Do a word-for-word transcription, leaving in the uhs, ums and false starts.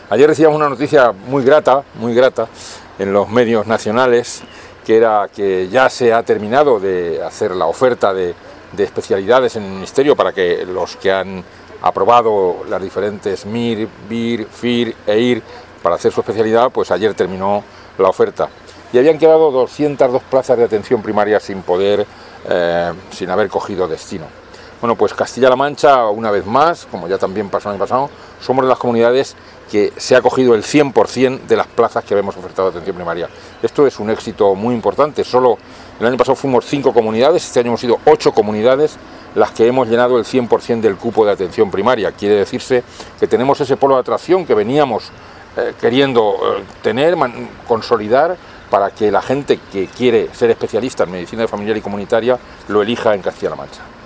Ayer recibimos una noticia muy grata, muy grata, en los medios nacionales, que era que ya se ha terminado de hacer la oferta de, de especialidades en el Ministerio para que los que han aprobado las diferentes M I R, B I R, F I R e I R para hacer su especialidad, pues ayer terminó la oferta. Y habían quedado doscientas dos plazas de atención primaria sin poder, eh, sin haber cogido destino. Bueno, pues Castilla-La Mancha, una vez más, como ya también pasó el año pasado, somos de las comunidades que se ha cogido el cien por cien de las plazas que habíamos ofertado de atención primaria. Esto es un éxito muy importante. Solo el año pasado fuimos cinco comunidades, este año hemos sido ocho comunidades las que hemos llenado el cien por cien del cupo de atención primaria. Quiere decirse que tenemos ese polo de atracción que veníamos eh, queriendo eh, tener, man, consolidar, para que la gente que quiere ser especialista en medicina familiar y comunitaria lo elija en Castilla-La Mancha.